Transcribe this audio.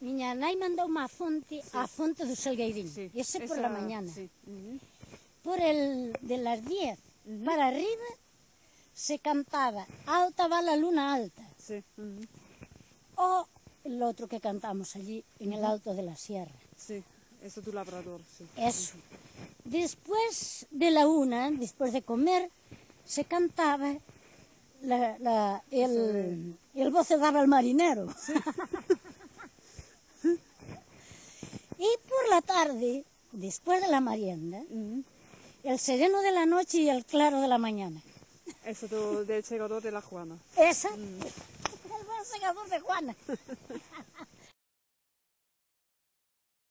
Miña nai mandoume á fonte do Salgueirín, ese por la mañana. Por el de las 10 para arriba se cantaba Alta va la luna alta. O el otro que cantamos allí, en el alto de la sierra. Sí, eso tu labrador, sí. Eso. Después de la 1, después de comer, se cantaba el vocedaba al marinero. Sí. Y por la tarde, después de la merienda, el sereno de la noche y el claro de la mañana. Eso del segador de la Juana. Esa, el buen segador de Juana.